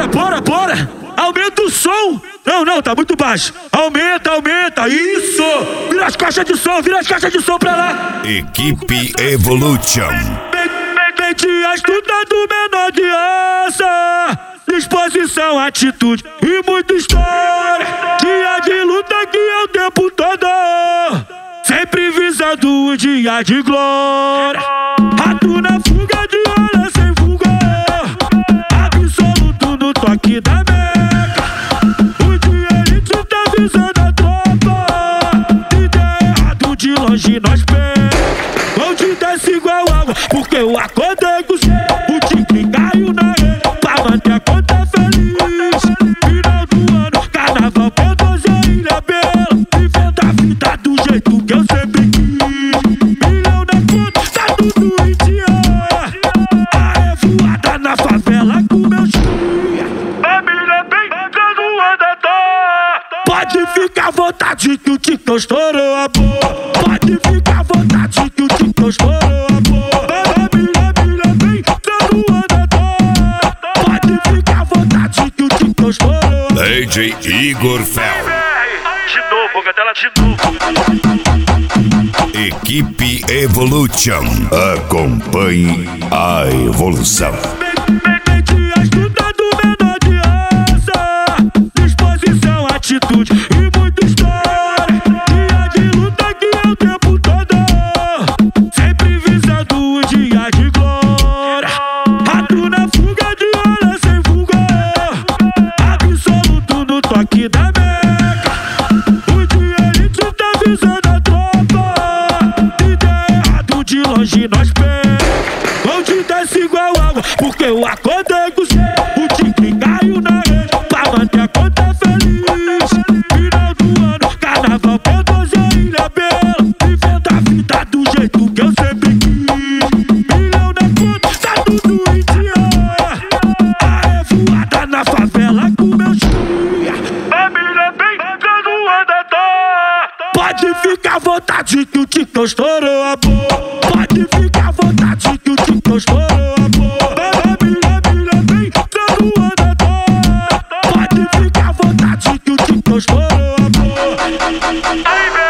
Bora. Aumenta o som. Não, tá muito baixo. Aumenta, isso. Vira as caixas de som pra lá. Equipe Evolution. Mente astuta do menor de raça. Disposição, atitude e muita história. Dia de luta que é o tempo todo. Sempre visando o dia de glória. Rato na fuga de olha sem fuga. Absoluto no toque da meca. O dia elite tá visando a tropa. Se der errado de longe nós pega. Vão te desce igual água, porque eu acordei com o tigre caiu na rede. Pra manter a conta feliz. Final do ano, carnaval, P12 a Ilha Bela. Inventa a vida do jeito que eu sempre quis. Milhão na conta, tá tudo em dia. A revoada na favela com meu chia. Família bem, graduada tá. Pode ficar à vontade que o Ticão estourou a boca. Pode ficar à vontade que o Ticão estourou a boca. Família bem, graduada tá. Pode ficar à vontade que o Ticão estourou a boca. DJ Igor Fel. De novo, cadela de novo. Equipe Evolution. Acompanhe a evolução. Mente astuta do menor de raça. Disposição, atitude e muita história. Dia de luta que é o tempo todo. Sempre visando o dia de glória. Rato na fuga de olha sem fuga. Absoluto no toque da meca. O dia elite tá visando a tropa. Se der errado de longe nós pega. Vão te desce igual água, porque eu acordei com o tigre caiu na rede. Pra manter a conta feliz. Final do ano, carnaval, P12 a Ilha Bela. Inventa a vida do jeito que eu sempre quis. Milhão na conta, tá tudo em dia. A revoada na favela com meu chia. Família bem, graduada tá. Pode ficar à vontade que o Ticão estourou a boca. Pode ficar à vontade que o Ticão estourou a boca. Família bem, graduada tá. Pode ficar à vontade que o Ticão estourou a boca.